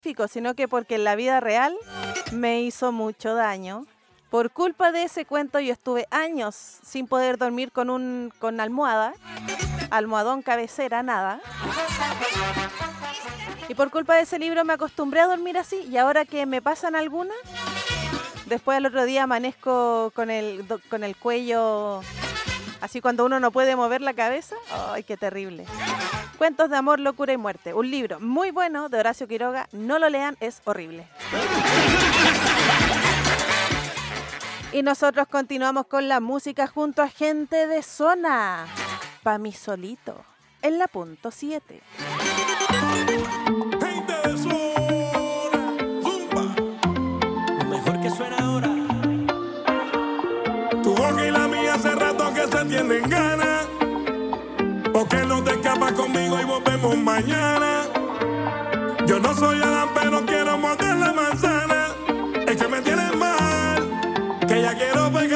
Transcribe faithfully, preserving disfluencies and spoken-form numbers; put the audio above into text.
sino que porque en la vida real me hizo mucho daño. Por culpa de ese cuento yo estuve años sin poder dormir con un con almohada, almohadón, cabecera, nada. Y por culpa de ese libro me acostumbré a dormir así, y ahora que me pasan algunas, después al otro día amanezco con el, con el cuello, así cuando uno no puede mover la cabeza. ¡Ay, qué terrible! Cuentos de amor, locura y muerte. Un libro muy bueno de Horacio Quiroga. No lo lean, es horrible. Y nosotros continuamos con la música junto a Gente de Zona. Pa' mí solito, en la punto siete. Gente de Zona, zumba. Lo mejor que suena ahora. Tu boca y la mía hace rato que se tienen ganas. Porque no te escapas conmigo y volvemos mañana. Yo no soy Adán, pero quiero morder la manzana. Es que me tienes mal, que ya quiero pegar.